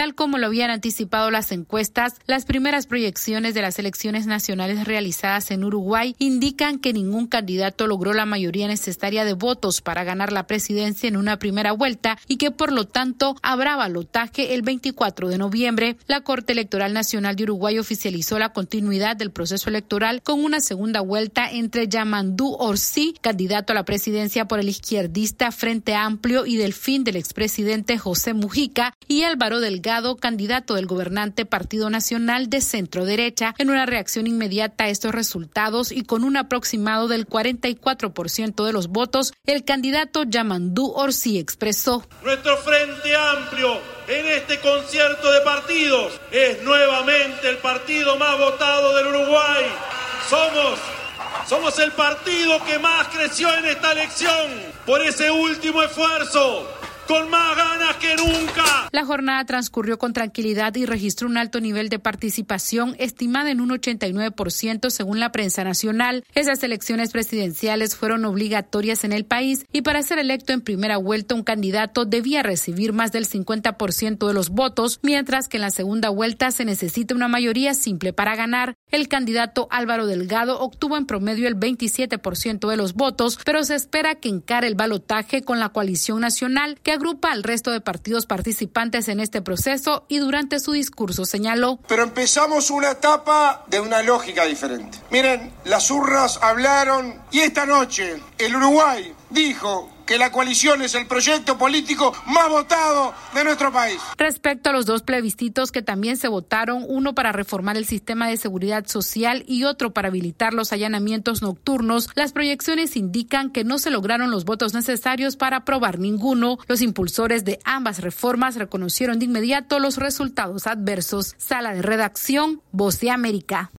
Tal como lo habían anticipado las encuestas, las primeras proyecciones de las elecciones nacionales realizadas en Uruguay indican que ningún candidato logró la mayoría necesaria de votos para ganar la presidencia en una primera vuelta y que por lo tanto habrá balotaje el 24 de noviembre. La Corte Electoral Nacional de Uruguay oficializó la continuidad del proceso electoral con una segunda vuelta entre Yamandú Orsi, candidato a la presidencia por el izquierdista Frente Amplio y Delfín del expresidente José Mujica, y Álvaro Delgado, candidato del gobernante Partido Nacional de centro derecha. En una reacción inmediata a estos resultados y con un aproximado del 44% de los votos, el candidato Yamandú Orsi expresó: nuestro Frente Amplio en este concierto de partidos es nuevamente el partido más votado del Uruguay. Somos el partido que más creció en esta elección por ese último esfuerzo, con más ganas que nunca. La jornada transcurrió con tranquilidad y registró un alto nivel de participación, estimada en un 89% según la prensa nacional. Esas elecciones presidenciales fueron obligatorias en el país y para ser electo en primera vuelta un candidato debía recibir más del 50% de los votos, mientras que en la segunda vuelta se necesita una mayoría simple para ganar. El candidato Álvaro Delgado obtuvo en promedio el 27% de los votos, pero se espera que encare el balotaje con la coalición nacional, que agrupa al resto de partidos participantes en este proceso, y durante su discurso señaló: pero empezamos una etapa de una lógica diferente. Miren, las urnas hablaron y esta noche el Uruguay dijo que la coalición es el proyecto político más votado de nuestro país. Respecto a los dos plebiscitos que también se votaron, uno para reformar el sistema de seguridad social y otro para habilitar los allanamientos nocturnos, las proyecciones indican que no se lograron los votos necesarios para aprobar ninguno. Los impulsores de ambas reformas reconocieron de inmediato los resultados adversos. Sala de redacción, Voz de América.